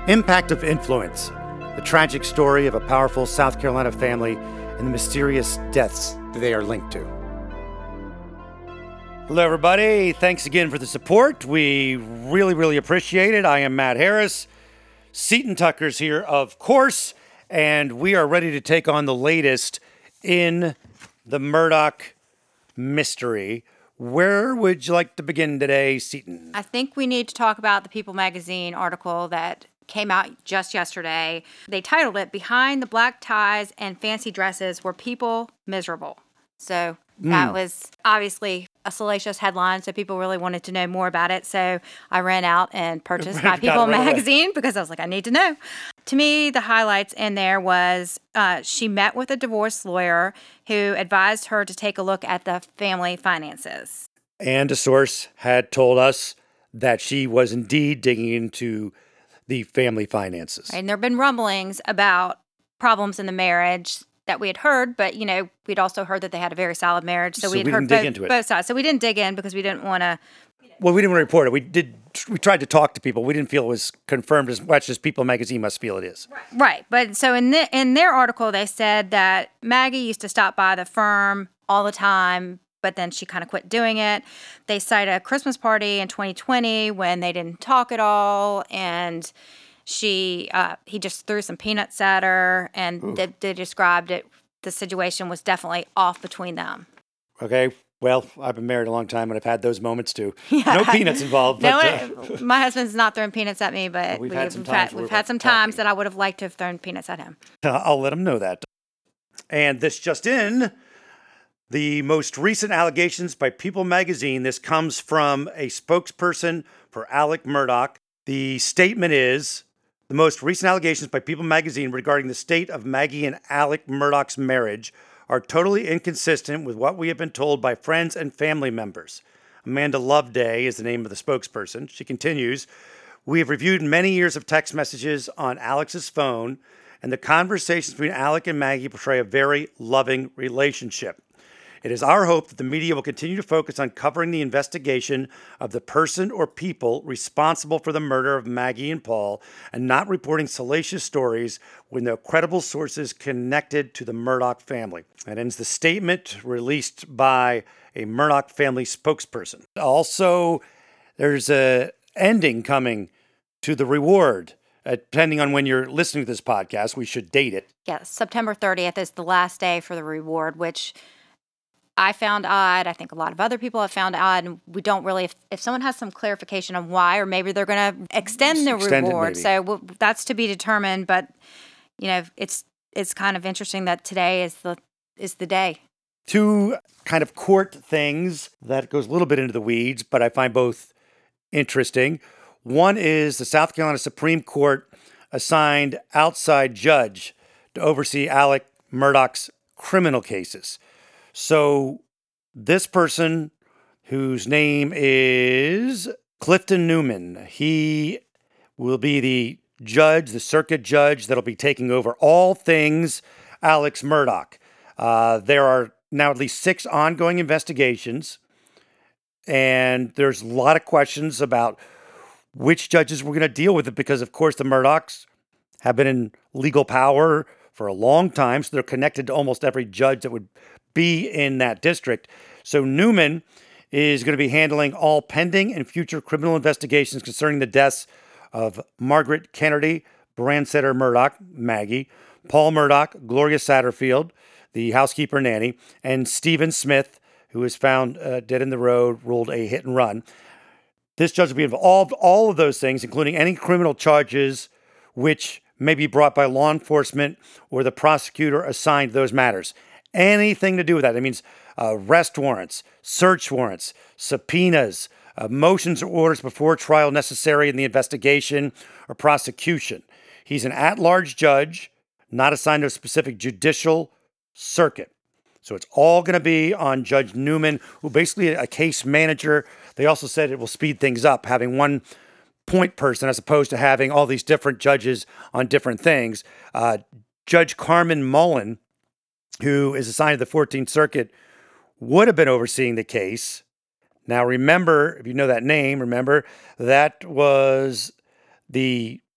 Impact of Influence, the tragic story of a powerful South Carolina family and the mysterious deaths that they are linked to. Hello, everybody. Thanks again for the support. We really appreciate it. I am Matt Harris. Seton Tucker's here, of course, and we are ready to take on the latest in the Murdaugh mystery. Where would you like to begin today, Seton? I think we need to talk about the People magazine article that came out just yesterday. They titled it, "Behind the Black Ties and Fancy Dresses Were People Miserable?" So that was obviously a salacious headline, so people really wanted to know more about it. So I ran out and purchased my People magazine because I was like, I need to know. To me, the highlights in there was she met with a divorce lawyer who advised her to take a look at the family finances. And a source had told us that she was indeed digging into the family finances. And there have been rumblings about problems in the marriage that we had heard, but, we'd also heard that they had a very solid marriage. So we had heard both sides. So we didn't dig in because we didn't want to. Well, we didn't want to report it. We tried to talk to people. We didn't feel it was confirmed as much as People magazine must feel it is. Right. But so in their article, they said that Maggie used to stop by the firm all the time, but then she kind of quit doing it. They cite a Christmas party in 2020 when they didn't talk at all, and he just threw some peanuts at her, and they described it. The situation was definitely off between them. Okay. Well, I've been married a long time, and I've had those moments too. Yeah. No peanuts involved. But, my husband's not throwing peanuts at me, but we've had some times that I would have liked to have thrown peanuts at him. I'll let him know that. And this just in, the most recent allegations by People magazine, this comes from a spokesperson for Alec Murdaugh. The statement is, the most recent allegations by People magazine regarding the state of Maggie and Alec Murdaugh's marriage are totally inconsistent with what we have been told by friends and family members. Amanda Loveday is the name of the spokesperson. She continues, "We have reviewed many years of text messages on Alex's phone, and the conversations between Alec and Maggie portray a very loving relationship. It is our hope that the media will continue to focus on covering the investigation of the person or people responsible for the murder of Maggie and Paul and not reporting salacious stories with no credible sources connected to the Murdaugh family." That ends the statement released by a Murdaugh family spokesperson. Also, there's a ending coming to the reward. Depending on when you're listening to this podcast, we should date it. Yes, September 30th is the last day for the reward, which I found odd. I think a lot of other people have found odd, and we don't really, if someone has some clarification on why, or maybe they're going to extend the reward. So that's to be determined, but it's kind of interesting that today is the day. Two kind of court things that goes a little bit into the weeds, but I find both interesting. One is the South Carolina Supreme Court assigned outside judge to oversee Alec Murdaugh's criminal cases. So this person, whose name is Clifton Newman, he will be the judge, the circuit judge that'll be taking over all things Alex Murdaugh. There are now at least 6 ongoing investigations, and there's a lot of questions about which judges were going to deal with it because, of course, the Murdaughs have been in legal power for a long time, so they're connected to almost every judge that would be in that district. So Newman is going to be handling all pending and future criminal investigations concerning the deaths of Margaret Kennedy, Brancetter Murdaugh, Maggie, Paul Murdaugh, Gloria Satterfield, the housekeeper nanny, and Stephen Smith, who was found dead in the road, ruled a hit and run. This judge will be involved in all of those things, including any criminal charges which may be brought by law enforcement or the prosecutor assigned to those matters. Anything to do with that. That means arrest warrants, search warrants, subpoenas, motions or orders before trial necessary in the investigation or prosecution. He's an at-large judge, not assigned to a specific judicial circuit. So it's all going to be on Judge Newman, who basically a case manager. They also said it will speed things up, having one point person as opposed to having all these different judges on different things. Judge Carmen Mullen, who is assigned to the 14th Circuit, would have been overseeing the case. Now, remember, if you know that name, remember, that was the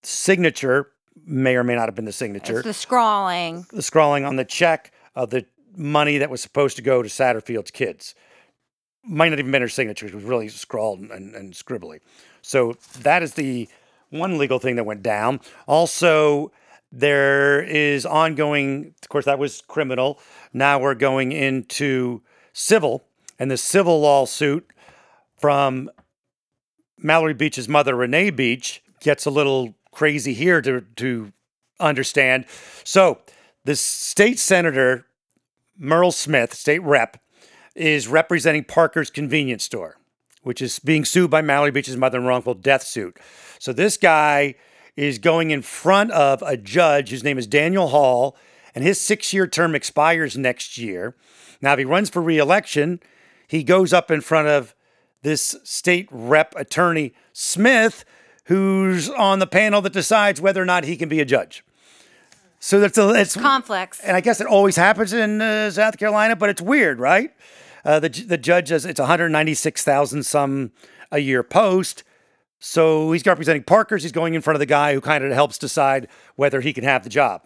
signature may or may not have been the signature. It's the scrawling. The scrawling on the check of the money that was supposed to go to Satterfield's kids. Might not even been her signature. It was really scrawled and scribbly. So that is the one legal thing that went down. Also, there is ongoing, of course, that was criminal. Now we're going into civil. And the civil lawsuit from Mallory Beach's mother, Renee Beach, gets a little crazy here to understand. So the state senator, Merle Smith, state rep, is representing Parker's convenience store, which is being sued by Mallory Beach's mother in wrongful death suit. So this guy is going in front of a judge whose name is Daniel Hall, and his 6-year term expires next year. Now, if he runs for re-election, he goes up in front of this state rep attorney, Smith, who's on the panel that decides whether or not he can be a judge. So it's conflicts. And I guess it always happens in South Carolina, but it's weird, right? The judge says it's $196,000 some a year post. So he's representing Parker's. He's going in front of the guy who kind of helps decide whether he can have the job.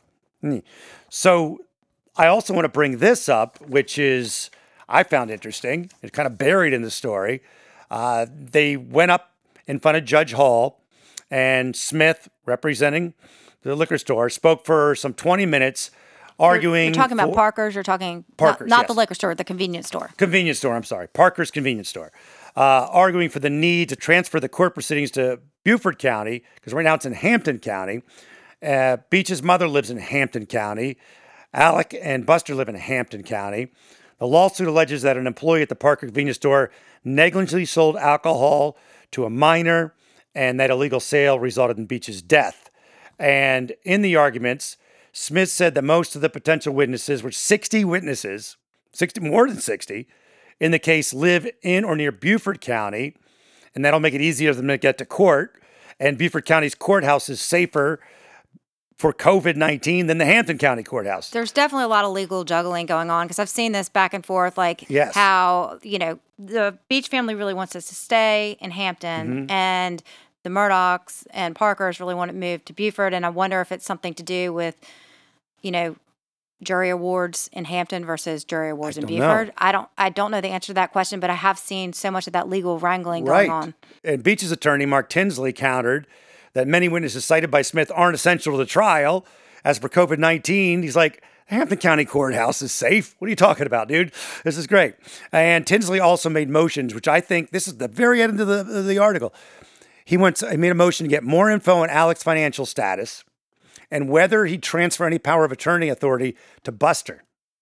So I also want to bring this up, which is I found interesting. It's kind of buried in the story. They went up in front of Judge Hall, and Smith, representing the liquor store, spoke for some 20 minutes, arguing. You're talking about Parker's. You're talking Parker's, not yes. the liquor store, the convenience store. Convenience store. I'm sorry, Parker's convenience store, arguing for the need to transfer the court proceedings to Beaufort County because right now it's in Hampton County. Beach's mother lives in Hampton County. Alec and Buster live in Hampton County. The lawsuit alleges that an employee at the Parker convenience store negligently sold alcohol to a minor, and that illegal sale resulted in Beach's death. And in the arguments, Smith said that most of the potential witnesses, were 60 witnesses, more than 60, in the case live in or near Beaufort County, and that'll make it easier for them to get to court. And Beaufort County's courthouse is safer for COVID-19 than the Hampton County courthouse. There's definitely a lot of legal juggling going on because I've seen this back and forth, like Yes. how, the Beach family really wants us to stay in Hampton and the Murdochs and Parkers really want to move to Beaufort. And I wonder if it's something to do with, jury awards in Hampton versus jury awards in Beaufort. I don't know the answer to that question, but I have seen so much of that legal wrangling going on. And Beach's attorney, Mark Tinsley, countered that many witnesses cited by Smith aren't essential to the trial. As for COVID-19, he's like, Hampton County Courthouse is safe. What are you talking about, dude? This is great. And Tinsley also made motions, which I think, this is the very end of the article. He made a motion to get more info on Alec's financial status and whether he'd transfer any power of attorney authority to Buster.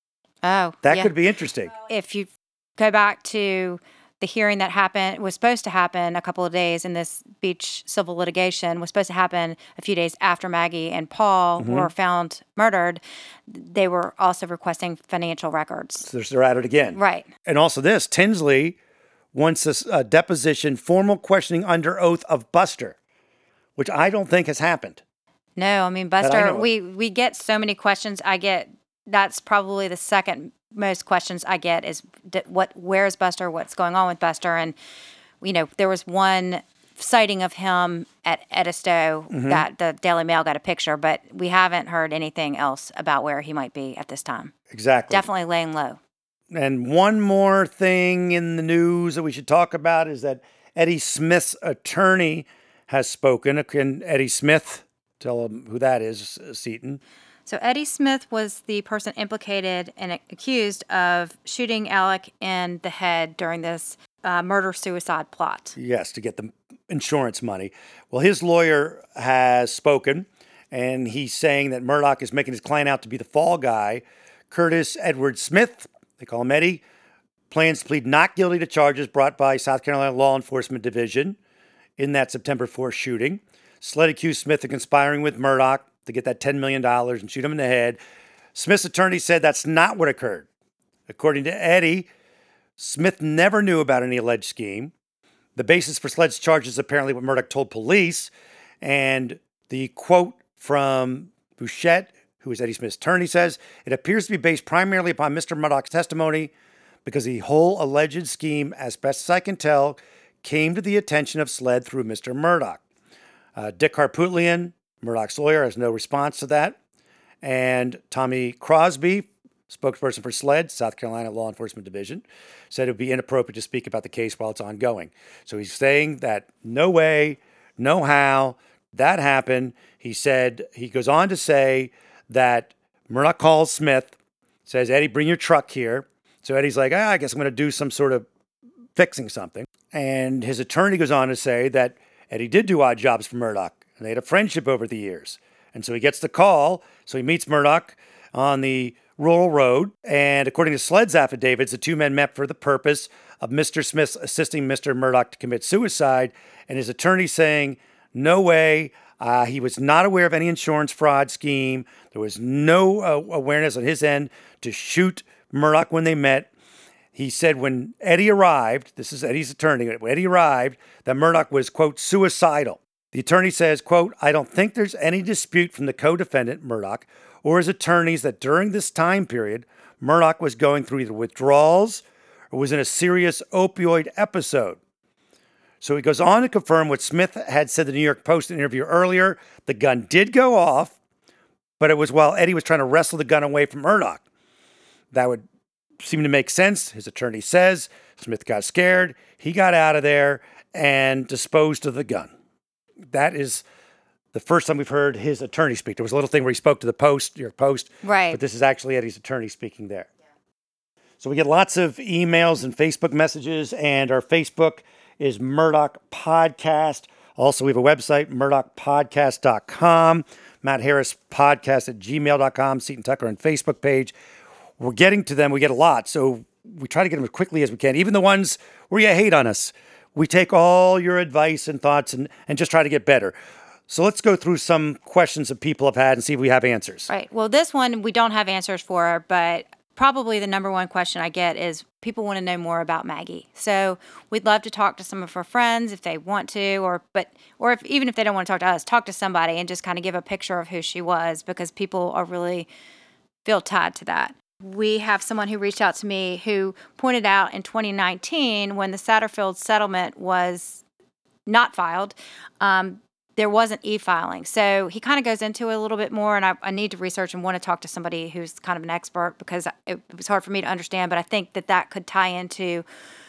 Oh, That could be interesting. If you go back to the hearing that was supposed to happen a couple of days in this Beach civil litigation, was supposed to happen a few days after Maggie and Paul were found murdered, they were also requesting financial records. So they're at it again. Right. And also this, Tinsley wants a deposition, formal questioning under oath of Buster, which I don't think has happened. No, I mean, Buster, we get so many questions. That's probably the second most questions I get is where is Buster? What's going on with Buster? And, there was one sighting of him at Edisto that the Daily Mail got a picture, but we haven't heard anything else about where he might be at this time. Exactly. Definitely laying low. And one more thing in the news that we should talk about is that Eddie Smith's attorney has spoken. Can Eddie Smith tell him who that is, Seaton? So Eddie Smith was the person implicated and accused of shooting Alec in the head during this murder-suicide plot. Yes, to get the insurance money. Well, his lawyer has spoken, and he's saying that Murdaugh is making his client out to be the fall guy. Curtis Edward Smith, they call him Eddie, plans to plead not guilty to charges brought by South Carolina Law Enforcement Division in that September 4th shooting. Sled accused Smith of conspiring with Murdaugh to get that $10 million and shoot him in the head. Smith's attorney said that's not what occurred. According to Eddie, Smith never knew about any alleged scheme. The basis for Sled's charges is apparently what Murdaugh told police. And the quote from Bouchette, who is Eddie Smith's attorney, says, it appears to be based primarily upon Mr. Murdaugh's testimony because the whole alleged scheme, as best as I can tell, came to the attention of Sled through Mr. Murdaugh. Dick Harpootlian, Murdoch's lawyer has no response to that. And Tommy Crosby, spokesperson for SLED, South Carolina Law Enforcement Division, said it would be inappropriate to speak about the case while it's ongoing. So he's saying that no way, no how that happened. He goes on to say that Murdoch calls Smith, says, Eddie, bring your truck here. So Eddie's like, I guess I'm going to do some sort of fixing something. And his attorney goes on to say that Eddie did do odd jobs for Murdoch, and they had a friendship over the years. And so he gets the call. So he meets Murdoch on the rural road. And according to SLED's affidavits, the two men met for the purpose of Mr. Smith assisting Mr. Murdoch to commit suicide. And his attorney saying, no way. He was not aware of any insurance fraud scheme. There was no awareness on his end to shoot Murdoch when they met. He said when Eddie arrived, this is Eddie's attorney, when Eddie arrived, that Murdoch was, quote, suicidal. The attorney says, quote, I don't think there's any dispute from the co-defendant, Murdoch, or his attorneys that during this time period, Murdoch was going through either withdrawals or was in a serious opioid episode. So he goes on to confirm what Smith had said to the New York Post in an interview earlier. The gun did go off, but it was while Eddie was trying to wrestle the gun away from Murdoch. That would seem to make sense. His attorney says Smith got scared. He got out of there and disposed of the gun. That is the first time we've heard his attorney speak. There was a little thing where he spoke to the Post, New York Post. Right. But this is actually Eddie's attorney speaking there. Yeah. So we get lots of emails and Facebook messages, and our Facebook is Murdoch Podcast. Also, we have a website, murdochpodcast.com, Matt Harris Podcast at gmail.com, Seton Tucker on Facebook page. We're getting to them. We get a lot, so we try to get them as quickly as we can. Even the ones where you hate on us, we take all your advice and thoughts and just try to get better. So let's go through some questions that people have had and see if we have answers. Right. Well, this one we don't have answers for, but probably the number one question I get is people want to know more about Maggie. So we'd love to talk to some of her friends if they want to, or even if they don't want to talk to us, talk to somebody and just kind of give a picture of who she was, because people are really feel tied to that. We have someone who reached out to me who pointed out in 2019, when the Satterfield settlement was not filed, there wasn't e-filing. So he kind of goes into it a little bit more, and I need to research and want to talk to somebody who's kind of an expert, because it was hard for me to understand, but I think that could tie into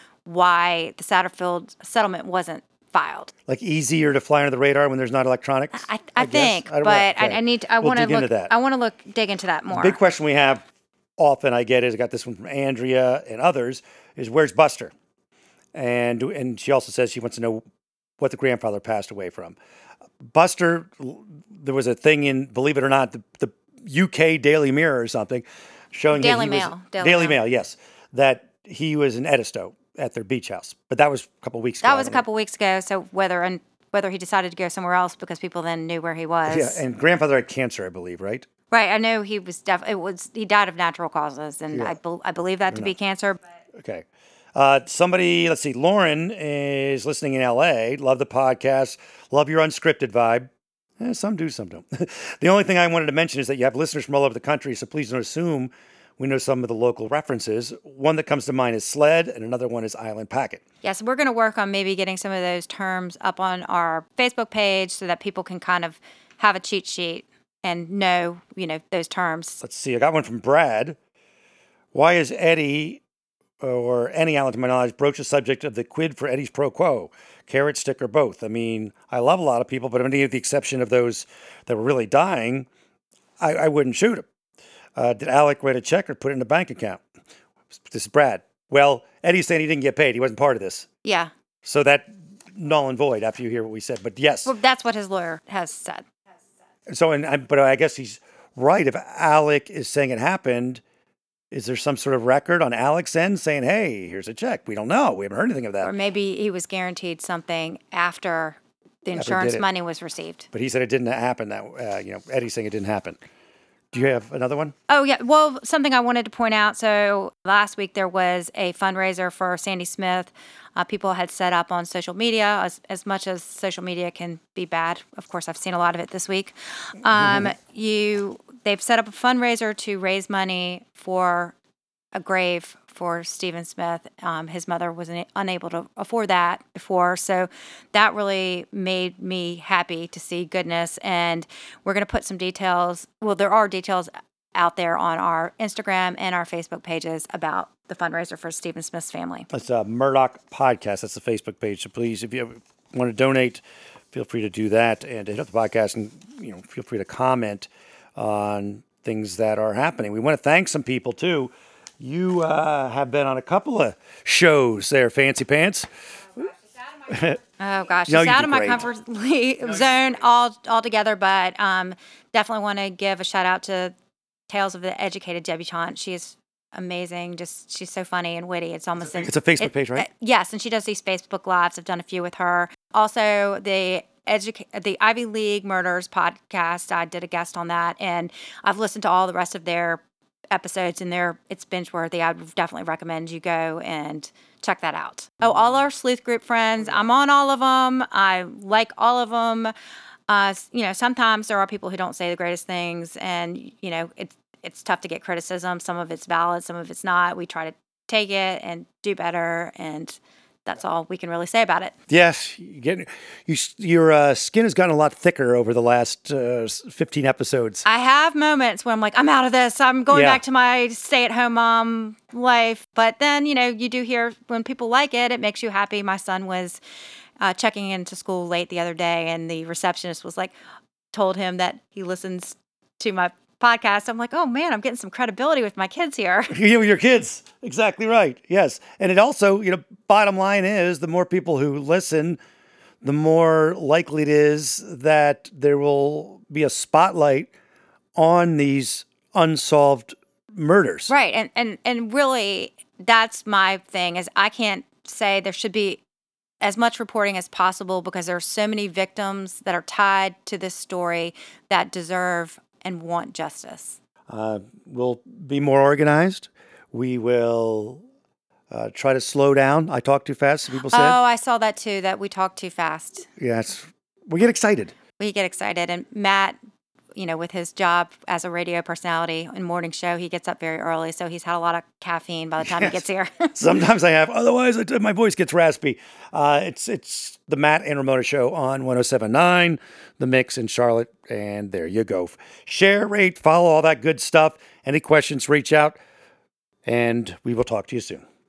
why the Satterfield settlement wasn't filed. Like easier to fly under the radar when there's not electronics? I think, but okay. I want to look. I want to dig into that more. The big question we have often I get is, I got this one from Andrea and others, is where's Buster? And she also says she wants to know what the grandfather passed away from. Buster, there was a thing in, believe it or not, the UK Daily Mirror or something, showing Daily Mail, yes, that he was in Edisto at their beach house. But that was a couple weeks ago. That was a couple weeks ago. So whether he decided to go somewhere else because people then knew where he was. Yeah, and grandfather had cancer, I believe, right? Right. I know he was he died of natural causes, and yeah. I believe that to be cancer. Okay. Somebody, let's see, Lauren is listening in LA. Love the podcast. Love your unscripted vibe. Some do, some don't. The only thing I wanted to mention is that you have listeners from all over the country, so please don't assume we know some of the local references. One that comes to mind is SLED, and another one is Island Packet. Yes, we're going to work on maybe getting some of those terms up on our Facebook page so that people can kind of have a cheat sheet and know, those terms. Let's see. I got one from Brad. Why is Eddie, or any Allen, to my knowledge, broach the subject of the quid for Eddie's pro quo? Carrot, stick, or both? I mean, I love a lot of people, but with the exception of those that were really dying, I wouldn't shoot him. Did Alec write a check or put it in a bank account? This is Brad. Well, Eddie's saying he didn't get paid. He wasn't part of this. Yeah. So that null and void after you hear what we said. But yes. Well, that's what his lawyer has said. So, but I guess he's right. If Alec is saying it happened, is there some sort of record on Alec's end saying, hey, here's a check? We don't know. We haven't heard anything of that. Or maybe he was guaranteed something after the insurance money was received. But he said it didn't happen. Eddie's saying it didn't happen. Do you have another one? Oh, yeah. Well, something I wanted to point out. So last week there was a fundraiser for Sandy Smith. People had set up on social media, as much as social media can be bad. Of course, I've seen a lot of it this week. They've set up a fundraiser to raise money for a grave for Stephen Smith. His mother was unable to afford that before. So that really made me happy to see goodness. And we're going to put some details. Well, there are details out there on our Instagram and our Facebook pages about the fundraiser for Stephen Smith's family. It's a Murdoch Podcast. That's the Facebook page. So please, if you want to donate, feel free to do that and hit up the podcast, and feel free to comment on things that are happening. We want to thank some people too. You have been on a couple of shows there, Fancy Pants. Oh gosh, No, it's you out did of my great. comfort zone altogether, but definitely want to give a shout out to Tales of the Educated Debutante. She is amazing. She's so funny and witty. It's almost It's a Facebook page, right? Yes, and she does these Facebook Lives. I've done a few with her. Also, the Ivy League Murders podcast. I did a guest on that, and I've listened to all the rest of their episodes, and it's binge worthy. I would definitely recommend you go and check that out. Oh, all our sleuth group friends. I'm on all of them. I like all of them. Sometimes there are people who don't say the greatest things, and it's tough to get criticism. Some of it's valid, some of it's not. We try to take it and do better, and that's all we can really say about it. Yes, your skin has gotten a lot thicker over the last 15 episodes. I have moments when I'm like, I'm out of this. I'm going back to my stay-at-home mom life. But then, you do hear when people like it, it makes you happy. My son was checking into school late the other day, and the receptionist was told him that he listens to my podcast. I'm like, oh man, I'm getting some credibility with my kids here. You with your kids. Exactly right. Yes. And it also, bottom line is the more people who listen, the more likely it is that there will be a spotlight on these unsolved murders. Right. And really, that's my thing, is I can't say there should be as much reporting as possible, because there are so many victims that are tied to this story that deserve and want justice. We'll be more organized. We will try to slow down. I talk too fast, people said. Oh, I saw that too, that we talk too fast. Yes. We get excited. We get excited. And Matt, with his job as a radio personality and morning show, he gets up very early. So he's had a lot of caffeine by the time he gets here. Sometimes I have. Otherwise, my voice gets raspy. It's the Matt and Ramona Show on 107.9, The Mix in Charlotte. And there you go. Share, rate, follow, all that good stuff. Any questions, reach out. And we will talk to you soon.